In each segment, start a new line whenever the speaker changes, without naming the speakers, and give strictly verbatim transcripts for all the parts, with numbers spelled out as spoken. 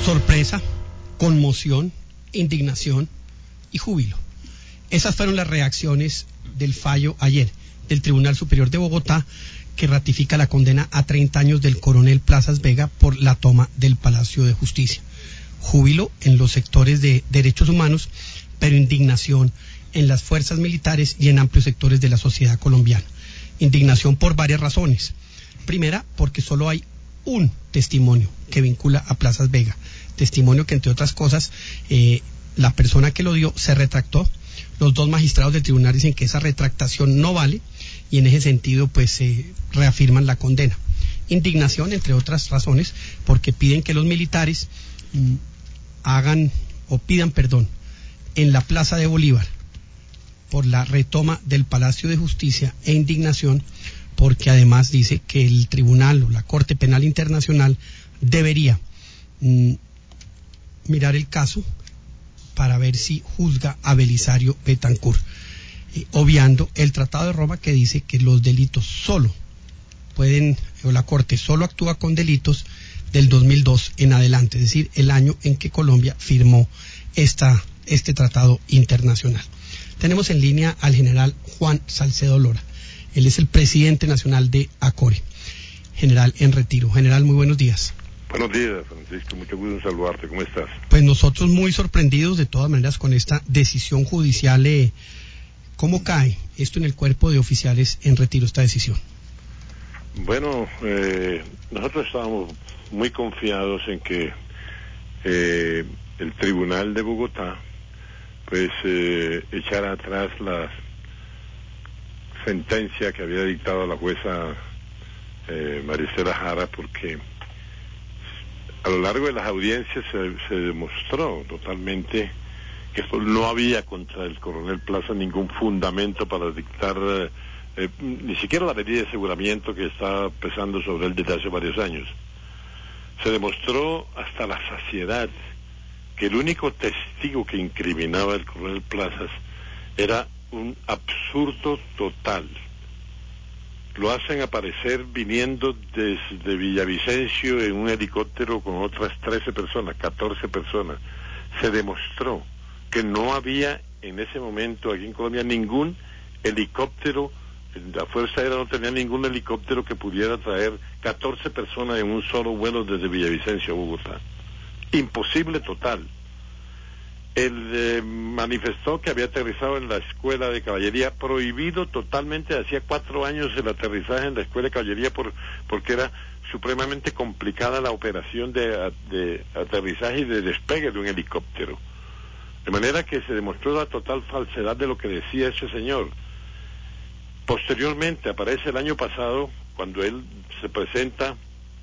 Sorpresa, conmoción, indignación y júbilo. Esas fueron las reacciones del fallo ayer del Tribunal Superior de Bogotá, que ratifica la condena a treinta años del coronel Plazas Vega por la toma del Palacio de Justicia. Júbilo en los sectores de derechos humanos, pero indignación en las fuerzas militares y en amplios sectores de la sociedad colombiana. Indignación por varias razones. Primera, porque solo hay un testimonio que vincula a Plazas Vega. Testimonio que, entre otras cosas, eh, la persona que lo dio se retractó. Los dos magistrados del tribunal dicen que esa retractación no vale y en ese sentido pues eh, reafirman la condena. Indignación, entre otras razones, porque piden que los militares mm, hagan o pidan perdón en la Plaza de Bolívar por la retoma del Palacio de Justicia, e indignación porque además dice que el tribunal o la Corte Penal Internacional debería mm, mirar el caso para ver si juzga a Belisario Betancur, eh, obviando el Tratado de Roma, que dice que los delitos solo pueden, o la Corte solo actúa con delitos del dos mil dos en adelante, es decir, el año en que Colombia firmó esta, este tratado internacional. Tenemos en línea al general Juan Salcedo Lora. Él es el presidente nacional de ACORE, general en retiro. General, muy buenos días.
Buenos días, Francisco, mucho gusto en saludarte. ¿Cómo estás?
Pues nosotros muy sorprendidos de todas maneras con esta decisión judicial. Eh, ¿Cómo cae esto en el cuerpo de oficiales en retiro, esta decisión?
Bueno, eh, nosotros estábamos muy confiados en que eh, el Tribunal de Bogotá pues eh, echara atrás la sentencia que había dictado la jueza eh, Maricela Jara, porque a lo largo de las audiencias se, se demostró totalmente que esto no había contra el coronel Plaza ningún fundamento para dictar eh, eh, ni siquiera la medida de aseguramiento que está pesando sobre él desde hace varios años. Se demostró hasta la saciedad que el único testigo que incriminaba al coronel Plazas era un absurdo total. Lo hacen aparecer viniendo desde Villavicencio en un helicóptero con otras trece personas, catorce personas. Se demostró que no había en ese momento aquí en Colombia ningún helicóptero, la Fuerza Aérea no tenía ningún helicóptero que pudiera traer catorce personas en un solo vuelo desde Villavicencio a Bogotá. Imposible total. Él eh, manifestó que había aterrizado en la escuela de caballería, prohibido totalmente, hacía cuatro años el aterrizaje en la escuela de caballería por, porque era supremamente complicada la operación de, de aterrizaje y de despegue de un helicóptero. De manera que se demostró la total falsedad de lo que decía ese señor. Posteriormente aparece el año pasado, cuando él se presenta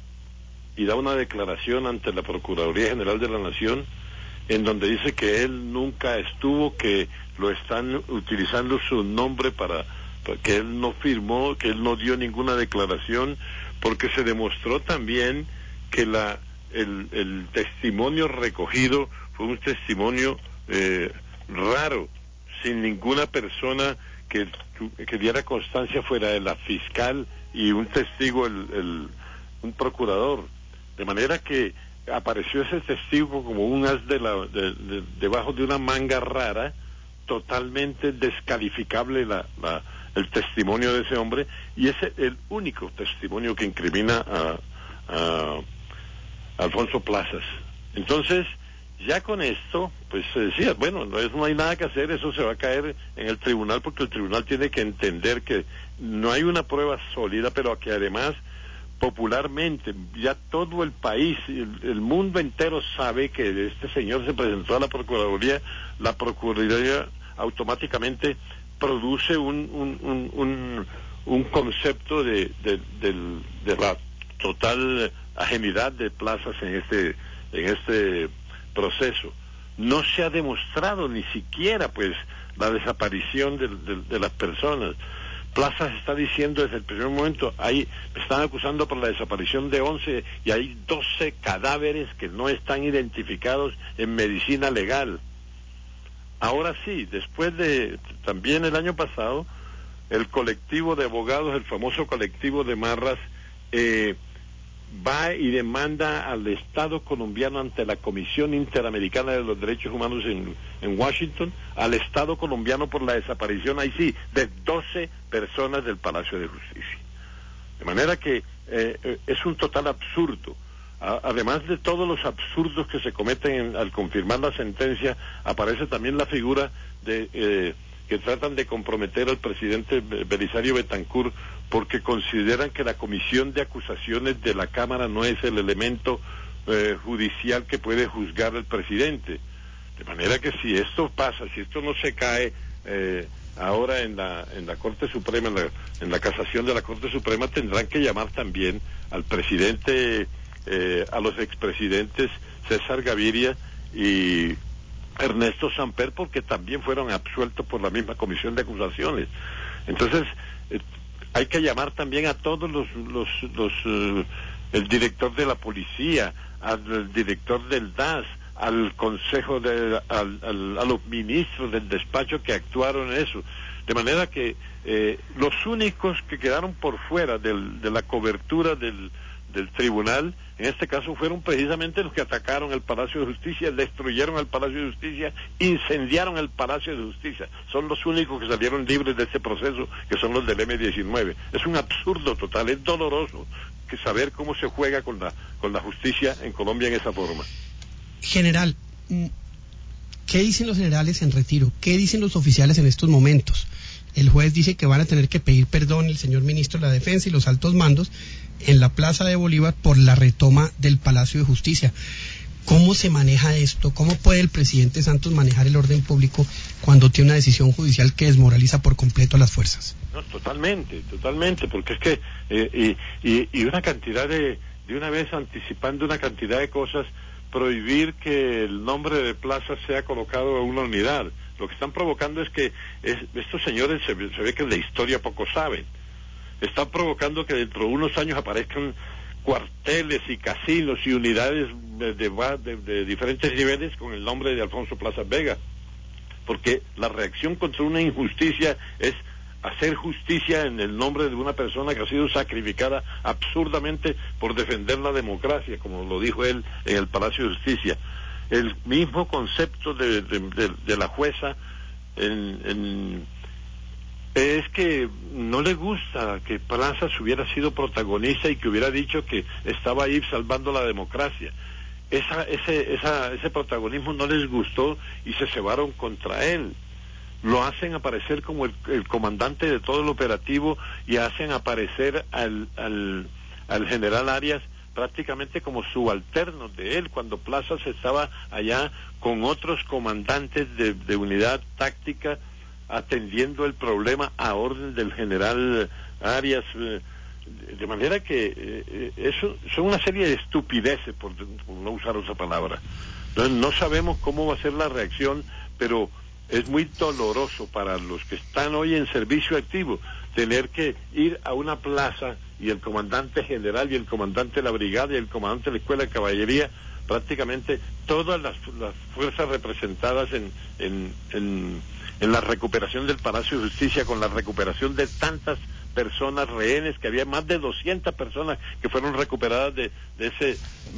y da una declaración ante la Procuraduría General de la Nación, en donde dice que él nunca estuvo, que lo están utilizando su nombre para, para que él no firmó, que él no dio ninguna declaración, porque se demostró también que la el, el testimonio recogido fue un testimonio eh, raro, sin ninguna persona que, que diera constancia fuera de la fiscal y un testigo, el, el, un procurador, de manera que apareció ese testigo como un as de la, de, de, debajo de una manga rara, totalmente descalificable la, la, el testimonio de ese hombre, y es el único testimonio que incrimina a, a, a Alfonso Plazas. Entonces, ya con esto, pues se decía, bueno, no, es, no hay nada que hacer, eso se va a caer en el tribunal, porque el tribunal tiene que entender que no hay una prueba sólida, pero que además popularmente, ya todo el país, el, el mundo entero sabe que este señor se presentó a la Procuraduría, la Procuraduría automáticamente produce un un, un, un, un concepto de, de, de, de la total ajenidad de Plazas en este, en este proceso. No se ha demostrado ni siquiera pues la desaparición de, de, de las personas. Plazas está diciendo desde el primer momento, ahí me están acusando por la desaparición de once y hay doce cadáveres que no están identificados en medicina legal. Ahora sí, después de, también el año pasado, el colectivo de abogados, el famoso colectivo de Marras, eh, va y demanda al Estado colombiano ante la Comisión Interamericana de los Derechos Humanos en, en Washington, al Estado colombiano por la desaparición, ahí sí, de doce personas del Palacio de Justicia. De manera que eh, es un total absurdo. A, además de todos los absurdos que se cometen en, al confirmar la sentencia, aparece también la figura de eh, que tratan de comprometer al presidente Belisario Betancur porque consideran que la comisión de acusaciones de la Cámara no es el elemento eh, judicial que puede juzgar al presidente. De manera que si esto pasa, si esto no se cae eh, ahora en la en la Corte Suprema, en la, en la casación de la Corte Suprema, tendrán que llamar también al presidente, eh, a los expresidentes César Gaviria y Ernesto Samper, porque también fueron absueltos por la misma comisión de acusaciones. Entonces, eh, hay que llamar también a todos los, los, los uh, el director de la policía, al director del D A S, al consejo de, al, al, a los ministros del despacho que actuaron en eso. De manera que eh, los únicos que quedaron por fuera del, de la cobertura del, del tribunal, en este caso fueron precisamente los que atacaron el Palacio de Justicia, destruyeron el Palacio de Justicia, incendiaron el Palacio de Justicia. Son los únicos que salieron libres de este proceso, que son los del eme diecinueve. Es un absurdo total, es doloroso que saber cómo se juega con la, con la justicia en Colombia en esa forma.
General, ¿qué dicen los generales en retiro? ¿Qué dicen los oficiales en estos momentos? El juez dice que van a tener que pedir perdón el señor ministro de la Defensa y los altos mandos en la Plaza de Bolívar por la retoma del Palacio de Justicia. ¿Cómo se maneja esto? ¿Cómo puede el presidente Santos manejar el orden público cuando tiene una decisión judicial que desmoraliza por completo a las fuerzas?
No, totalmente, totalmente, porque es que eh, y, y, y una cantidad de, de una vez anticipando una cantidad de cosas, prohibir que el nombre de plaza sea colocado en una unidad. Lo que están provocando es que es, estos señores se, se ve que de historia poco saben. Están provocando que dentro de unos años aparezcan cuarteles y casinos y unidades de, de, de, de diferentes niveles con el nombre de Alfonso Plaza Vega. Porque la reacción contra una injusticia es hacer justicia en el nombre de una persona que ha sido sacrificada absurdamente por defender la democracia, como lo dijo él en el Palacio de Justicia. El mismo concepto de, de, de, de la jueza en, en, es que no le gusta que Plazas hubiera sido protagonista y que hubiera dicho que estaba ahí salvando la democracia. Esa, ese, esa, ese protagonismo no les gustó y se cebaron contra él. Lo hacen aparecer como el, el comandante de todo el operativo y hacen aparecer al, al, al general Arias prácticamente como subalterno de él, cuando Plazas estaba allá con otros comandantes de, de unidad táctica atendiendo el problema a orden del general Arias, eh, de manera que eh, eso son una serie de estupideces, por, por no usar esa palabra. Entonces no sabemos cómo va a ser la reacción, pero es muy doloroso para los que están hoy en servicio activo tener que ir a una plaza y el comandante general y el comandante de la brigada y el comandante de la escuela de caballería, prácticamente todas las, las fuerzas representadas en, en, en, en la recuperación del Palacio de Justicia, con la recuperación de tantas personas rehenes, que había más de doscientas personas que fueron recuperadas de, de ese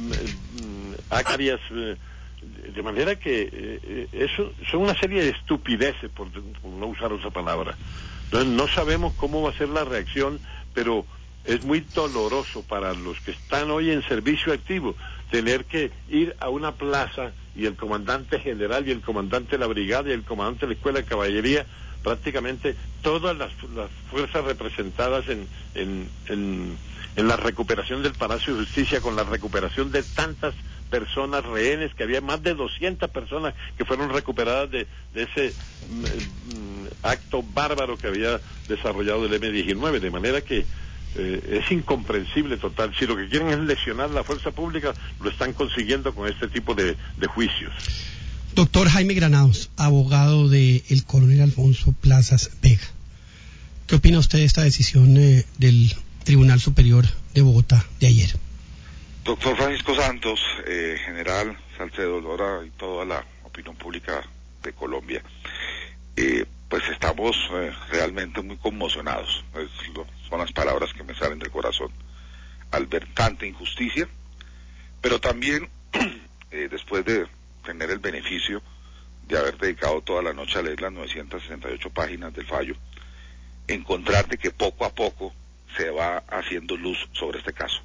Arias, de manera que eh, eso son una serie de estupideces, por, por no usar esa palabra. Entonces no sabemos cómo va a ser la reacción, pero es muy doloroso para los que están hoy en servicio activo tener que ir a una plaza y el comandante general y el comandante de la brigada y el comandante de la escuela de caballería, prácticamente todas las, las fuerzas representadas en, en, en, en la recuperación del Palacio de Justicia, con la recuperación de tantas personas rehenes, que había más de doscientas personas que fueron recuperadas de, de ese mm, acto bárbaro que había desarrollado el eme diecinueve, de manera que eh, es incomprensible total. Si lo que quieren es lesionar la fuerza pública, lo están consiguiendo con este tipo de, de juicios.
Doctor Jaime Granados, abogado del coronel Alfonso Plazas Vega, ¿qué opina usted de esta decisión eh, del Tribunal Superior de Bogotá de ayer?
Doctor Francisco Santos, eh, general Salcedo Lora y toda la opinión pública de Colombia, eh, pues estamos eh, realmente muy conmocionados. Es lo, son las palabras que me salen del corazón al ver tanta injusticia, pero también eh, después de tener el beneficio de haber dedicado toda la noche a leer las novecientas sesenta y ocho páginas del fallo, encontrar de que poco a poco se va haciendo luz sobre este caso.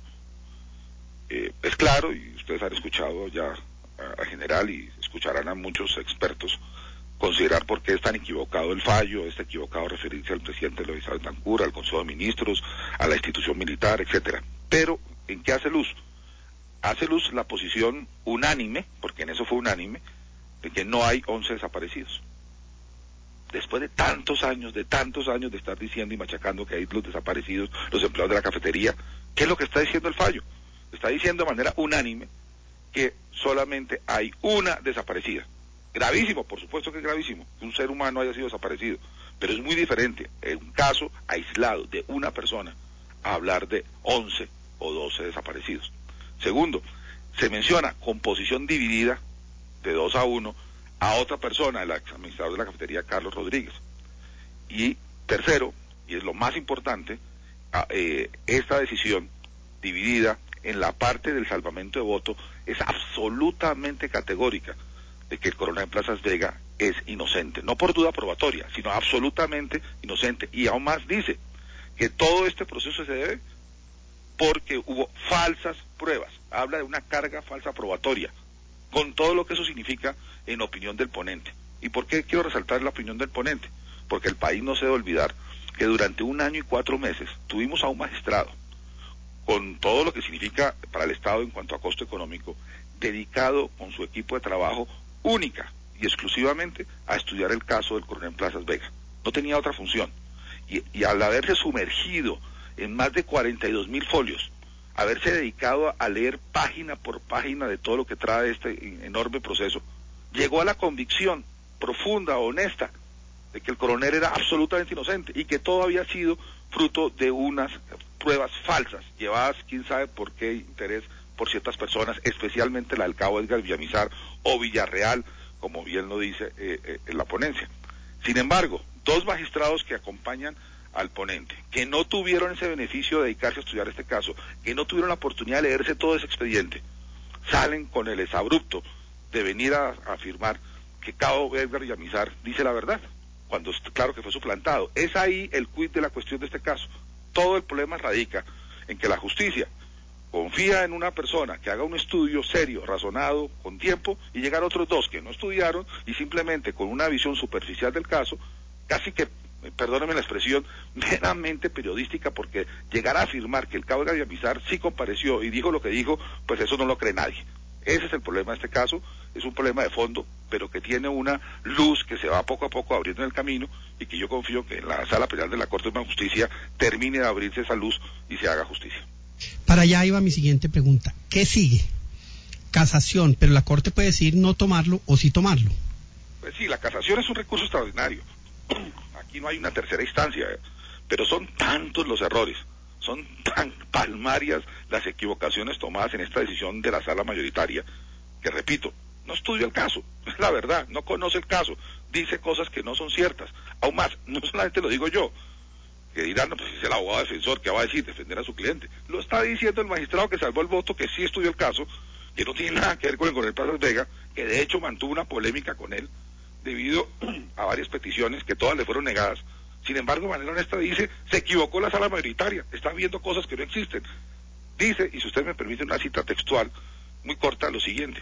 Eh, es claro, y ustedes han escuchado ya a, a general y escucharán a muchos expertos considerar por qué es tan equivocado el fallo, es equivocado referirse al presidente Luis Betancur, al Consejo de Ministros, a la institución militar, etcétera. Pero, ¿en qué hace luz? Hace luz la posición unánime, porque en eso fue unánime, de que no hay once desaparecidos. Después de tantos años, de tantos años de estar diciendo y machacando que hay los desaparecidos, los empleados de la cafetería, ¿qué es lo que está diciendo el fallo? Está diciendo de manera unánime que solamente hay una desaparecida. Gravísimo, por supuesto que es gravísimo, que un ser humano haya sido desaparecido, pero es muy diferente en un caso aislado de una persona a hablar de once o doce desaparecidos. Segundo, se menciona composición dividida de dos a uno a otra persona, el ex administrador de la cafetería Carlos Rodríguez. Y tercero, y es lo más importante, eh, esta decisión dividida en la parte del salvamento de voto es absolutamente categórica de que el coronel Plazas Vega es inocente, no por duda probatoria, sino absolutamente inocente. Y aún más dice que todo este proceso se debe porque hubo falsas pruebas, habla de una carga falsa probatoria, con todo lo que eso significa en opinión del ponente. ¿Y por qué quiero resaltar la opinión del ponente? Porque el país no se debe olvidar que durante un año y cuatro meses tuvimos a un magistrado, con todo lo que significa para el Estado en cuanto a costo económico, dedicado con su equipo de trabajo única y exclusivamente a estudiar el caso del coronel Plazas Vega. No tenía otra función. Y, y al haberse sumergido en más de cuarenta y dos mil folios, haberse dedicado a leer página por página de todo lo que trae este enorme proceso, llegó a la convicción profunda, honesta, de que el coronel era absolutamente inocente y que todo había sido fruto de unas pruebas falsas, llevadas quién sabe por qué interés por ciertas personas, especialmente la del cabo Edgar Villamizar o Villarreal, como bien lo dice eh, eh, en la ponencia. Sin embargo, dos magistrados que acompañan al ponente, que no tuvieron ese beneficio de dedicarse a estudiar este caso, que no tuvieron la oportunidad de leerse todo ese expediente, salen con el exabrupto de venir a, a afirmar que cabo Edgar Villamizar dice la verdad, cuando es claro que fue suplantado. Es ahí el quid de la cuestión de este caso. Todo el problema radica en que la justicia confía en una persona que haga un estudio serio, razonado, con tiempo, y llegar otros dos que no estudiaron y simplemente con una visión superficial del caso, casi que, perdónenme la expresión, meramente periodística, porque llegar a afirmar que el cabo de Villamizar sí compareció y dijo lo que dijo, pues eso no lo cree nadie. Ese es el problema de este caso, es un problema de fondo, pero que tiene una luz que se va poco a poco abriendo en el camino y que yo confío que en la Sala Penal de la Corte de Justicia termine de abrirse esa luz y se haga justicia.
Para allá iba mi siguiente pregunta. ¿Qué sigue? Casación, pero la Corte puede decidir no tomarlo o sí tomarlo.
Pues sí, la casación es un recurso extraordinario. Aquí no hay una tercera instancia, ¿eh? Pero son tantos los errores, son tan palmarias las equivocaciones tomadas en esta decisión de la sala mayoritaria, que repito, no estudia el caso, es la verdad, no conoce el caso, dice cosas que no son ciertas. Aún más, no solamente lo digo yo, que dirán, no, pues es el abogado defensor, ¿qué va a decir? Defender a su cliente. Lo está diciendo el magistrado que salvó el voto, que sí estudió el caso, que no tiene nada que ver con el coronel Plazas Vega, que de hecho mantuvo una polémica con él, debido a varias peticiones que todas le fueron negadas. Sin embargo, de manera honesta dice, se equivocó la sala mayoritaria, está viendo cosas que no existen. Dice, y si usted me permite una cita textual muy corta, lo siguiente: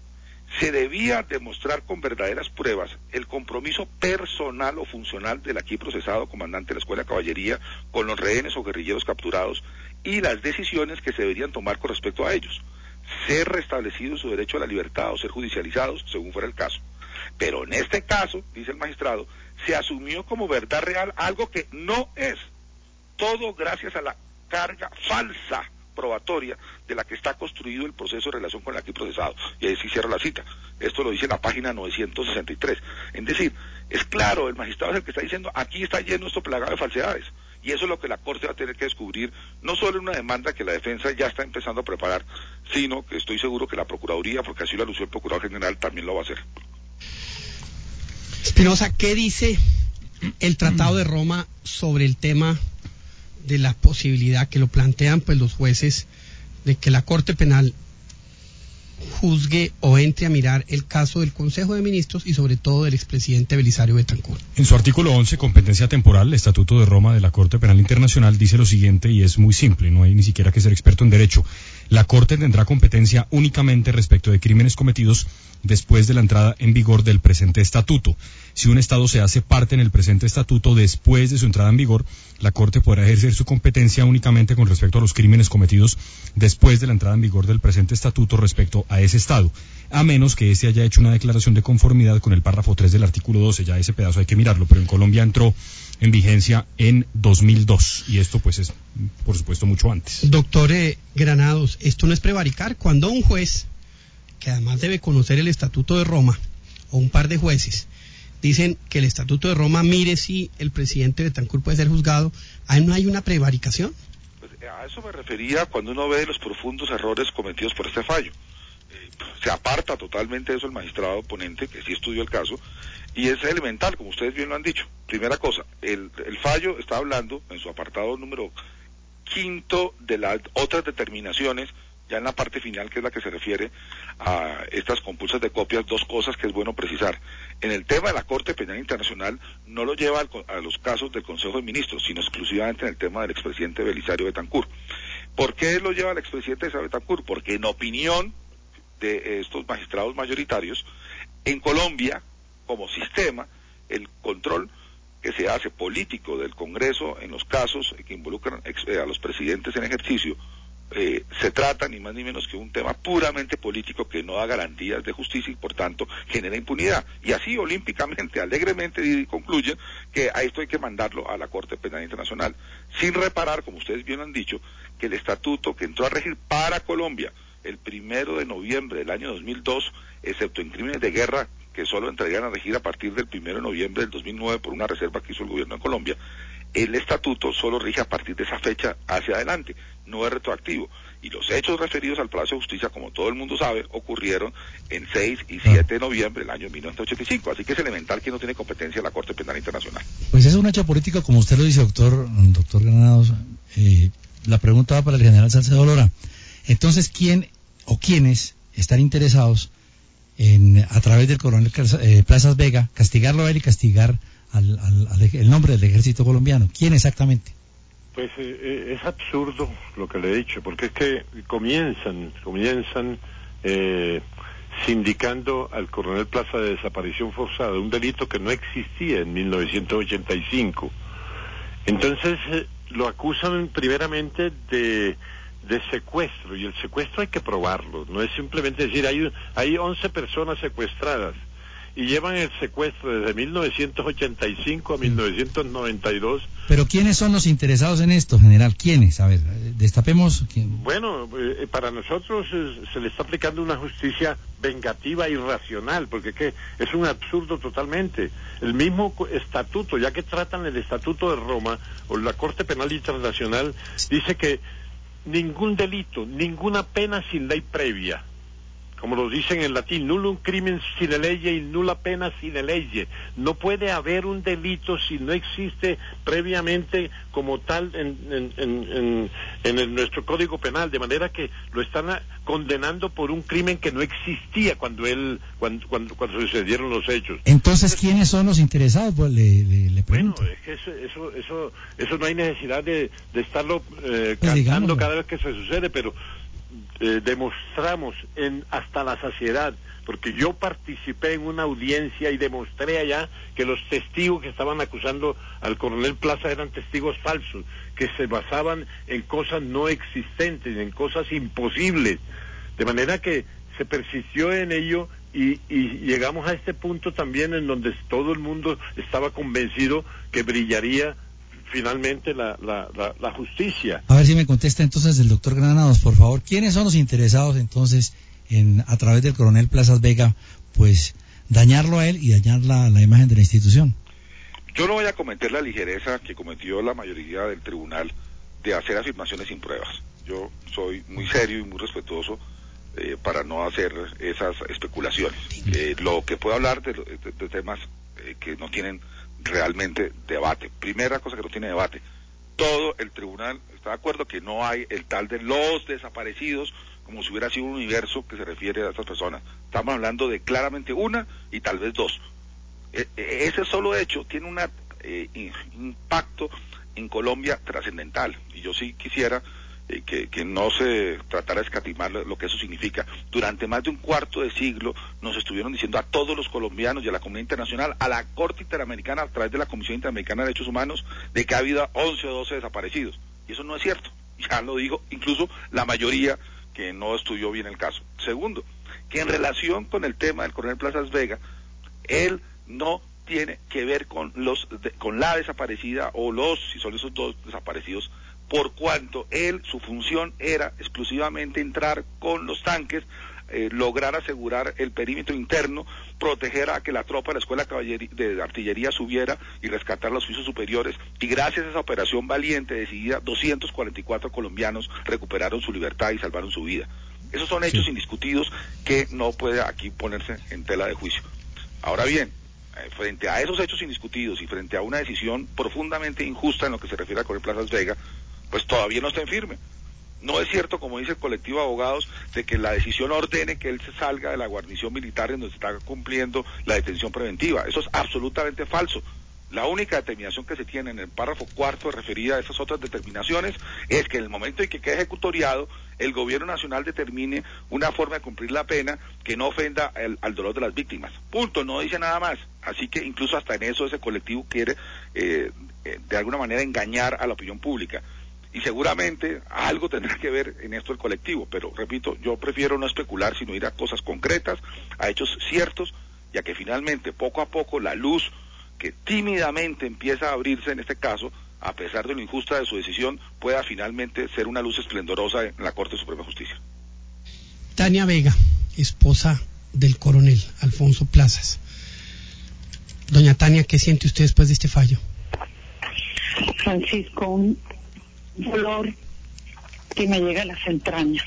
se debía demostrar con verdaderas pruebas el compromiso personal o funcional del aquí procesado comandante de la Escuela de Caballería con los rehenes o guerrilleros capturados y las decisiones que se deberían tomar con respecto a ellos, ser restablecido su derecho a la libertad o ser judicializados según fuera el caso. Pero en este caso, dice el magistrado, se asumió como verdad real algo que no es, todo gracias a la carga falsa probatoria de la que está construido el proceso en relación con el aquí procesado. Y ahí sí cierro la cita. Esto lo dice en la página novecientos sesenta y tres. Es decir, es claro, el magistrado es el que está diciendo, aquí está lleno esto plagado de falsedades. Y eso es lo que la Corte va a tener que descubrir, no solo en una demanda que la defensa ya está empezando a preparar, sino que estoy seguro que la Procuraduría, porque así lo anunció el Procurador General, también lo va a hacer.
Espinosa, ¿qué dice el Tratado de Roma sobre el tema de la posibilidad que lo plantean pues los jueces de que la Corte Penal juzgue o entre a mirar el caso del Consejo de Ministros y sobre todo del expresidente Belisario Betancur.
En su artículo once, competencia temporal, el Estatuto de Roma de la Corte Penal Internacional dice lo siguiente, y es muy simple, no hay ni siquiera que ser experto en derecho. La Corte tendrá competencia únicamente respecto de crímenes cometidos después de la entrada en vigor del presente estatuto. Si un Estado se hace parte en el presente estatuto después de su entrada en vigor, la Corte podrá ejercer su competencia únicamente con respecto a los crímenes cometidos después de la entrada en vigor del presente estatuto respecto a ese Estado, a menos que éste haya hecho una declaración de conformidad con el párrafo tres del artículo doce. Ya ese pedazo hay que mirarlo, pero en Colombia entró en vigencia en dos mil dos, y esto pues es, por supuesto, mucho antes.
Doctor eh, Granados, esto no es prevaricar. Cuando un juez, que además debe conocer el Estatuto de Roma, o un par de jueces, dicen que el Estatuto de Roma mire si el presidente Betancur puede ser juzgado, ¿ahí no hay una prevaricación?
Pues a eso me refería cuando uno ve los profundos errores cometidos por este fallo. Eh, se aparta totalmente de eso el magistrado ponente, que sí estudió el caso, y es elemental, como ustedes bien lo han dicho. Primera cosa, el, el fallo está hablando en su apartado número quinto de las otras determinaciones, ya en la parte final, que es la que se refiere a estas compulsas de copias, dos cosas que es bueno precisar. En el tema de la Corte Penal Internacional no lo lleva al, a los casos del Consejo de Ministros, sino exclusivamente en el tema del expresidente Belisario Betancur. ¿Por qué lo lleva al expresidente Betancur? Porque en opinión de estos magistrados mayoritarios, en Colombia, como sistema, el control que se hace político del Congreso en los casos que involucran a los presidentes en ejercicio, Eh, se trata ni más ni menos que un tema puramente político que no da garantías de justicia y por tanto genera impunidad. Y así olímpicamente, alegremente concluyen que a esto hay que mandarlo a la Corte Penal Internacional, sin reparar, como ustedes bien han dicho, que el estatuto que entró a regir para Colombia el primero de noviembre del año dos mil dos, excepto en crímenes de guerra que solo entrarían a regir a partir del primero de noviembre del dos mil nueve por una reserva que hizo el gobierno de Colombia, el estatuto solo rige a partir de esa fecha hacia adelante, no es retroactivo. Y los hechos referidos al Palacio de Justicia, como todo el mundo sabe, ocurrieron en seis y siete de noviembre del año mil novecientos ochenta y cinco. Así que es elemental que no tiene competencia la Corte Penal Internacional.
Pues es un hecho político, como usted lo dice, doctor, doctor Granados. Eh, la pregunta va para el general Salcedo Lora. Entonces, ¿quién o quiénes están interesados en, a través del coronel eh, Plazas Vega, castigarlo a él y castigar Al, al, al el nombre del ejército colombiano? ¿Quién exactamente?
Pues eh, es absurdo lo que le he dicho, porque es que comienzan, comienzan eh, sindicando al coronel Plaza de desaparición forzada, un delito que no existía en mil novecientos ochenta y cinco. Entonces eh, lo acusan primeramente de, de secuestro, y el secuestro hay que probarlo, no es simplemente decir, hay, hay once personas secuestradas, y llevan el secuestro desde mil novecientos ochenta y cinco a mil novecientos noventa y dos.
Pero ¿quiénes son los interesados en esto, general? ¿Quiénes? A ver, destapemos. ¿Quién?
Bueno, eh, para nosotros eh, se le está aplicando una justicia vengativa e irracional, porque es que es un absurdo totalmente. El mismo estatuto, ya que tratan el Estatuto de Roma, o la Corte Penal Internacional, dice que ningún delito, ninguna pena sin ley previa. Como lo dicen en latín, nullum crimen sine lege y nulla pena sine lege. No puede haber un delito si no existe previamente como tal en, en, en, en, en nuestro Código Penal, de manera que lo están a, condenando por un crimen que no existía cuando él cuando cuando, cuando sucedieron los hechos.
Entonces, ¿quiénes son los interesados? Pues le, le, le pregunto.
Bueno, es que eso eso eso, eso no hay necesidad de, de estarlo eh,
pues
cantando cada vez que se sucede, pero Eh, demostramos en hasta la saciedad, porque yo participé en una audiencia y demostré allá que los testigos que estaban acusando al coronel Plaza eran testigos falsos, que se basaban en cosas no existentes, en cosas imposibles, de manera que se persistió en ello y, y llegamos a este punto también en donde todo el mundo estaba convencido que brillaría finalmente la, la, la, la justicia.
A ver si me contesta entonces el doctor Granados, por favor. ¿Quiénes son los interesados entonces en, a través del coronel Plazas Vega, pues dañarlo a él y dañar la, la imagen de la institución?
Yo no voy a cometer la ligereza que cometió la mayoría del tribunal de hacer afirmaciones sin pruebas. Yo soy muy serio y muy respetuoso eh, para no hacer esas especulaciones. Eh, lo que puedo hablar de, de, de temas eh, que no tienen realmente debate. Primera cosa que no tiene debate, todo el tribunal está de acuerdo que no hay el tal de los desaparecidos, como si hubiera sido un universo que se refiere a estas personas. Estamos hablando de claramente una y tal vez dos. E- ese solo hecho tiene un eh, impacto en Colombia trascendental, y yo sí quisiera eh, que, que no se tratara de escatimar lo, lo que eso significa. Durante más de un cuarto de siglo nos estuvieron diciendo a todos los colombianos y a la comunidad internacional, a la Corte Interamericana a través de la Comisión Interamericana de Derechos Humanos, de que ha habido once o doce desaparecidos, y eso no es cierto, ya lo digo incluso la mayoría que no estudió bien el caso. Segundo, que en relación con el tema del coronel Plazas Vega, él no tiene que ver con los de, con la desaparecida o los, si son esos dos desaparecidos, por cuanto él, su función era exclusivamente entrar con los tanques, eh, lograr asegurar el perímetro interno, proteger a que la tropa de la Escuela de Artillería subiera y rescatar los oficios superiores, y gracias a esa operación valiente, decidida, doscientos cuarenta y cuatro colombianos recuperaron su libertad y salvaron su vida. Esos son hechos sí. indiscutidos que no puede aquí ponerse en tela de juicio. Ahora bien, eh, frente a esos hechos indiscutidos y frente a una decisión profundamente injusta en lo que se refiere a Coronel Plazas Vega, pues todavía no está en firme. No es cierto, como dice el colectivo de abogados, de que la decisión ordene que él se salga de la guarnición militar en donde se está cumpliendo la detención preventiva. Eso es absolutamente falso. La única determinación que se tiene en el párrafo cuarto referida a esas otras determinaciones es que en el momento en que quede ejecutoriado, el gobierno nacional determine una forma de cumplir la pena que no ofenda el, al dolor de las víctimas. Punto, no dice nada más. Así que incluso hasta en eso ese colectivo quiere eh, eh, de alguna manera engañar a la opinión pública. Y seguramente algo tendrá que ver en esto el colectivo, pero repito, yo prefiero no especular, sino ir a cosas concretas, a hechos ciertos, y a que finalmente, poco a poco, la luz que tímidamente empieza a abrirse en este caso, a pesar de lo injusta de su decisión, pueda finalmente ser una luz esplendorosa en la Corte Suprema de Justicia.
Tania Vega, esposa del coronel Alfonso Plazas. Doña Tania, ¿qué siente usted después de este fallo?
Francisco, un dolor que me llega a las entrañas.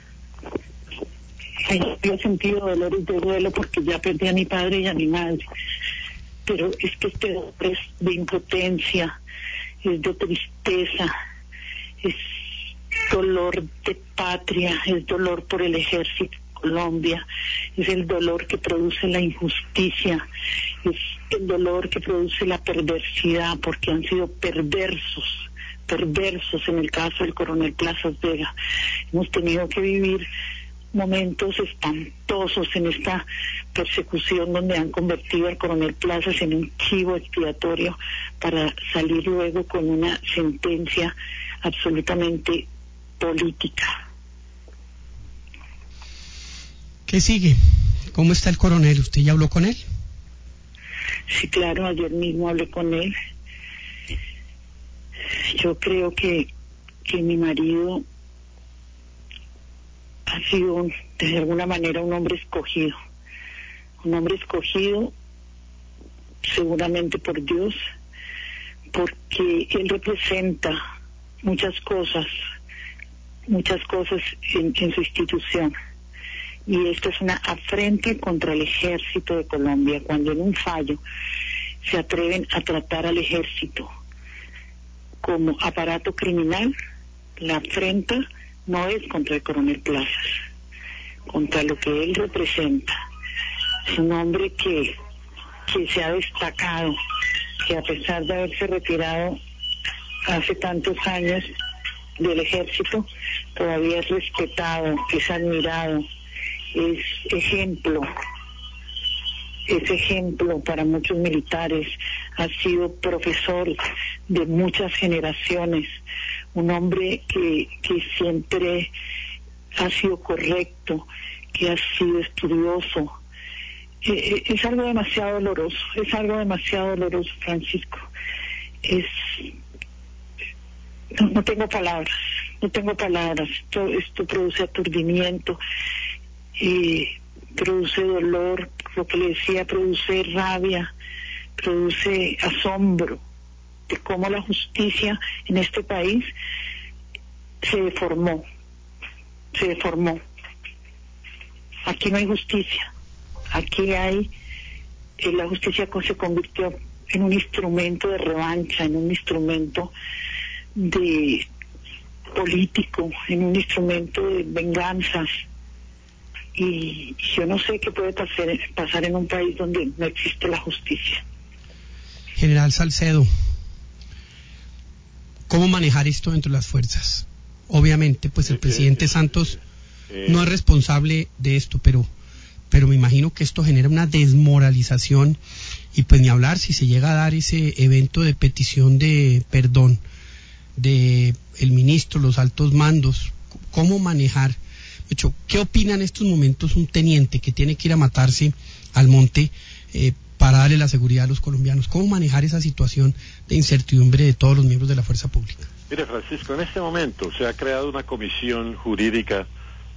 Yo he sentido dolores de duelo porque ya perdí a mi padre y a mi madre, pero es que este dolor es de impotencia, es de tristeza, es dolor de patria, es dolor por el ejército de Colombia, es el dolor que produce la injusticia, es el dolor que produce la perversidad, porque han sido perversos perversos en el caso del coronel Plazas Vega. Hemos tenido que vivir momentos espantosos en esta persecución donde han convertido al coronel Plazas en un chivo expiatorio para salir luego con una sentencia absolutamente política.
¿Qué sigue? ¿Cómo está el coronel? ¿Usted ya habló con él?
Sí, claro, ayer mismo hablé con él. Yo creo que, que mi marido ha sido un, de alguna manera un hombre escogido, un hombre escogido seguramente por Dios, porque él representa muchas cosas, muchas cosas en, en su institución, y esto es una afrenta contra el ejército de Colombia, cuando en un fallo se atreven a tratar al ejército como aparato criminal. La afrenta no es contra el coronel Plazas, contra lo que él representa. Es un hombre que, que se ha destacado, que a pesar de haberse retirado hace tantos años del ejército, todavía es respetado, es admirado, es ejemplo, es ejemplo para muchos militares, ha sido profesor de muchas generaciones, un hombre que, que siempre ha sido correcto, que ha sido estudioso. Eh, es algo demasiado doloroso, es algo demasiado doloroso, Francisco. Es, no, no tengo palabras, no tengo palabras. Esto, esto produce aturdimiento, eh, produce dolor, lo que le decía, produce rabia, produce asombro de cómo la justicia en este país se deformó, se deformó. Aquí no hay justicia, aquí hay, eh, la justicia se convirtió en un instrumento de revancha, en un instrumento de político, en un instrumento de venganzas. Y yo no sé qué puede pasar, pasar en un país donde no existe la justicia.
General Salcedo, ¿cómo manejar esto dentro de las fuerzas? Obviamente, pues el presidente Santos no es responsable de esto, pero, pero me imagino que esto genera una desmoralización, y pues ni hablar si se llega a dar ese evento de petición de perdón de el ministro, los altos mandos. ¿Cómo manejar? De hecho, ¿qué opina en estos momentos un teniente que tiene que ir a matarse al monte eh, para darle la seguridad a los colombianos? ¿Cómo manejar esa situación de incertidumbre de todos los miembros de la fuerza pública?
Mire, Francisco, en este momento se ha creado una comisión jurídica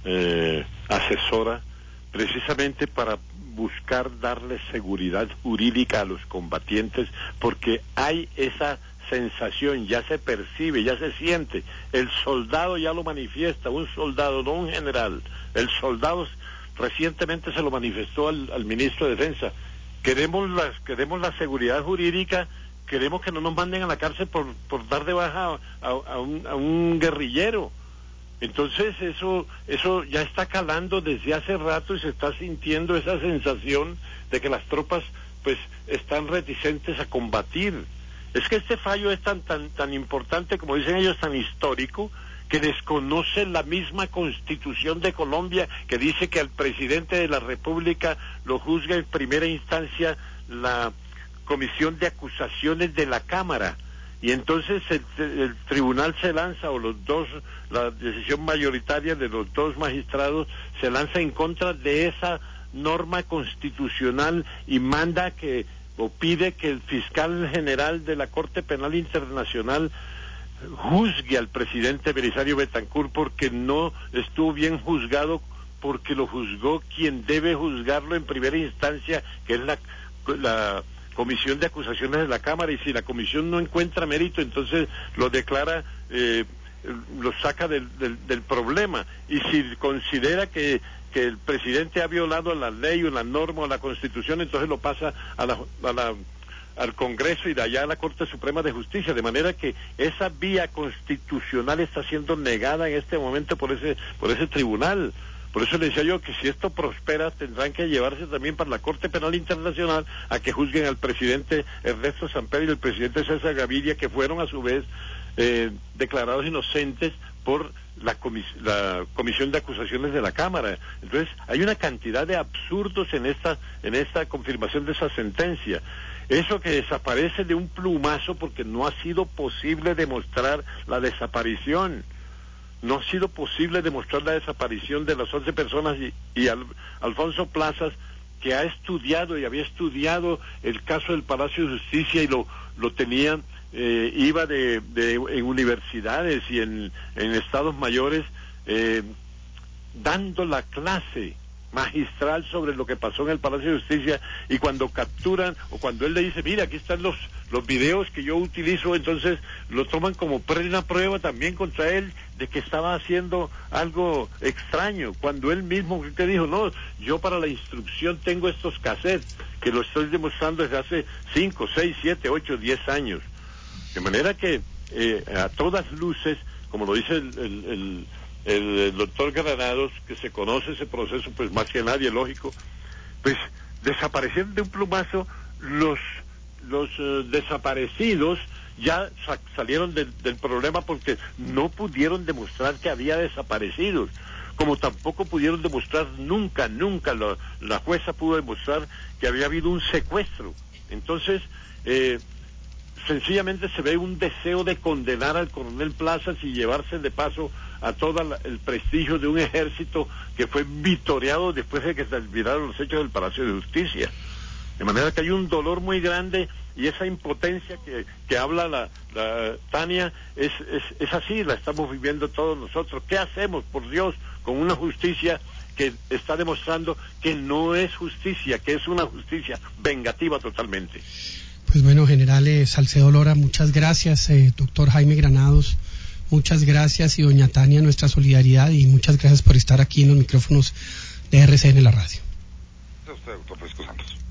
eh, asesora precisamente para buscar darle seguridad jurídica a los combatientes, porque hay esa sensación, ya se percibe, ya se siente, el soldado ya lo manifiesta, un soldado, no un general, el soldado recientemente se lo manifestó al, al ministro de Defensa. Queremos la, queremos la seguridad jurídica, queremos que no nos manden a la cárcel por, por dar de baja a, a, a, un, a un guerrillero. Entonces eso, eso ya está calando desde hace rato y se está sintiendo esa sensación de que las tropas pues están reticentes a combatir. Es que este fallo es tan, tan, tan importante, como dicen ellos, tan histórico, que desconoce la misma Constitución de Colombia, que dice que al presidente de la República lo juzga en primera instancia la Comisión de Acusaciones de la Cámara, y entonces el, el tribunal se lanza, o los dos, la decisión mayoritaria de los dos magistrados se lanza en contra de esa norma constitucional y manda que, o pide que el fiscal general de la Corte Penal Internacional juzgue al presidente Belisario Betancur porque no estuvo bien juzgado, porque lo juzgó quien debe juzgarlo en primera instancia, que es la, la Comisión de Acusaciones de la Cámara, y si la comisión no encuentra mérito, entonces lo declara, eh, lo saca del, del, del problema, y si considera que que el presidente ha violado la ley o la norma o la Constitución, entonces lo pasa a la, a la, al Congreso y de allá a la Corte Suprema de Justicia, de manera que esa vía constitucional está siendo negada en este momento por ese, por ese tribunal. Por eso le decía yo que si esto prospera, tendrán que llevarse también para la Corte Penal Internacional a que juzguen al presidente Ernesto Samper y al presidente César Gaviria, que fueron a su vez eh, declarados inocentes por la, comis la Comisión de Acusaciones de la Cámara. Entonces, hay una cantidad de absurdos en esta, en esta confirmación de esa sentencia. Eso que desaparece de un plumazo porque no ha sido posible demostrar la desaparición. No ha sido posible demostrar la desaparición de las once personas y, y Al, Alfonso Plazas, que ha estudiado y había estudiado el caso del Palacio de Justicia y lo, lo tenía, eh, iba de, de, en universidades y en, en estados mayores, eh, dando la clase magistral sobre lo que pasó en el Palacio de Justicia, y cuando capturan, o cuando él le dice, mira, aquí están los, los videos que yo utilizo, entonces lo toman como plena prueba también contra él de que estaba haciendo algo extraño, cuando él mismo que dijo, no, yo para la instrucción tengo estos cassettes, que lo estoy demostrando desde hace cinco, seis, siete, ocho, diez años. De manera que eh, a todas luces, como lo dice el, el, el El, el doctor Granados, que se conoce ese proceso pues más que nadie, lógico, pues desaparecieron de un plumazo. Los los uh, desaparecidos ya sa salieron del, del problema porque no pudieron demostrar que había desaparecidos, como tampoco pudieron demostrar nunca, nunca la, la jueza pudo demostrar que había habido un secuestro. Entonces, eh, sencillamente se ve un deseo de condenar al coronel Plazas y llevarse de paso a todo la, el prestigio de un ejército que fue vitoreado después de que se olvidaron los hechos del Palacio de Justicia. De manera que hay un dolor muy grande, y esa impotencia que, que habla la, la Tania es, es, es así, la estamos viviendo todos nosotros. ¿Qué hacemos, por Dios, con una justicia que está demostrando que no es justicia, que es una justicia vengativa totalmente?
Pues bueno, general eh, Salcedo Lora, muchas gracias, eh, doctor Jaime Granados, muchas gracias, y doña Tania, nuestra solidaridad, y muchas gracias por estar aquí en los micrófonos de R C N en la radio.
Gracias a usted, doctor Francisco Santos.